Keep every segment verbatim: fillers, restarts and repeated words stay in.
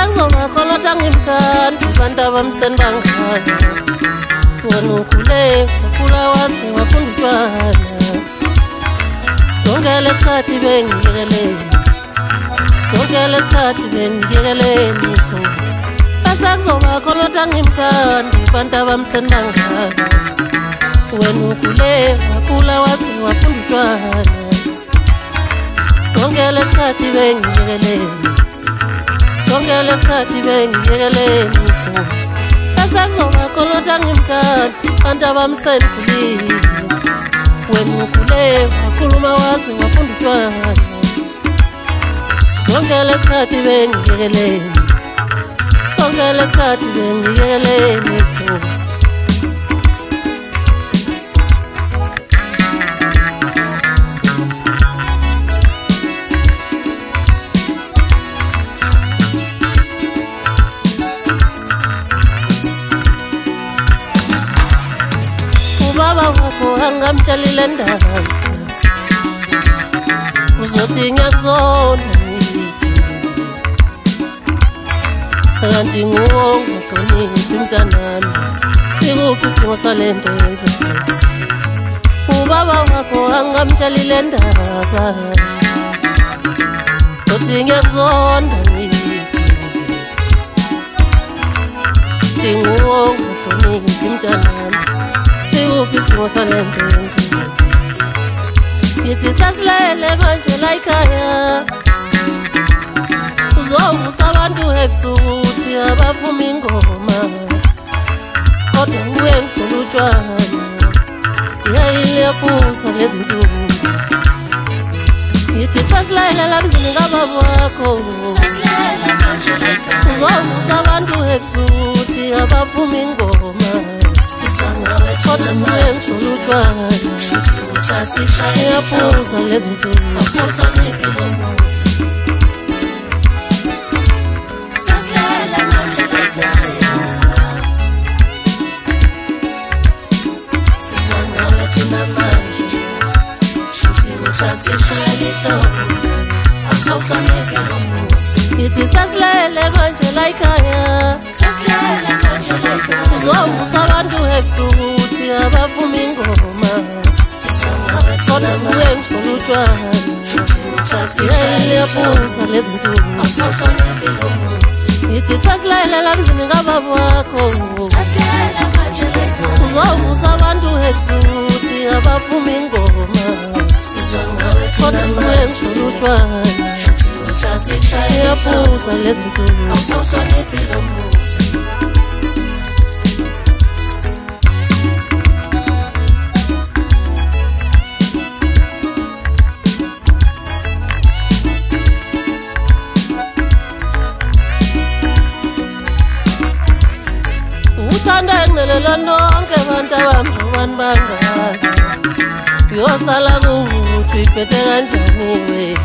Basakuzoba khona thangimthanda abantu abamsendangana wena ukhule wakhula waze wafunda utshwala sonke lesikhathi bengiyekeleni sonke lesikhathi bengiyekeleni basakuzoba khona thangimthanda abantu abamsendangana wena ukhule wakhula waze wafunda utshwala sonke lesikhathi bengiyekeleni sonke lesikhathi bengiyekeleni basakuzoba khona thangimthanda abantu abamsendulile wena ukhule wakhuluma waze wafunda utshwala sonke lesikhathi bengiyekeleni sonke lesikhathi bengiyekeleni Baba wakho angamtshalile ndaba uzothi ngiyakuzona ngithi kanti nguwonke qonile mntanami sikuphi isidingo salento yenzayo ubaba wakho angamtshalile ndaba uzothi ngiyakuzona ngithi nguwonke qonile mntanami sikuphi isidingo salento yenzayo yithi sasilele manje la ekhaya uzovusa abantu ebusuku uthi abavuma ingoma kodwa uye ngisola utshwala iyayiyaphuza lezi nsuku yithi sasilele la mzini kababa wakho uzovusa abantu ebusuku uthi abavuma ingoma kodwa uye ngisola utshwala iyaphuza lezi nsuku yithi sasilele manje la ekhaya uzovusa abantu ebusuku uthi abavuma ingoma kodwa uye ngisola utshwala iyayiyaphuza lezi nsuku yithi sasilele la mzini kababa wakho uzovusa abantu ebusuku uthi abavuma ingoma kodwa uye ngisola utshwala iyaphuza lezi nsuku uthanda nginelela nonke abantu abamjobani bangani uyosala kuthi iphethe kanjani we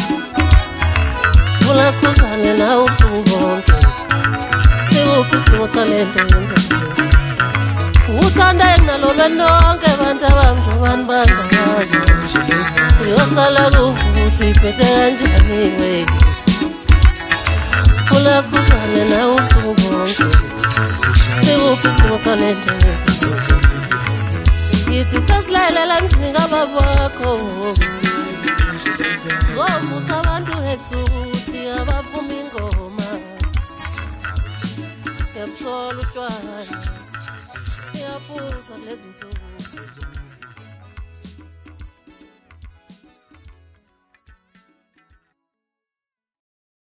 funa sikhuzane nawe ubusuku bonke sikuphi isidingo salento yenzayo uthanda nginelela nonke abantu abamjobani bangani uyosala kuthi iphethe kanjani we funa sikhuzane nawe ubusuku bonke sikuphi isidingo salento yenzayo yithi sasilele la mzini kababa wakho uzovusa abantu ebusuku uthi abavuma ingoma yabusola utshwala iyaphuza lezi nsuku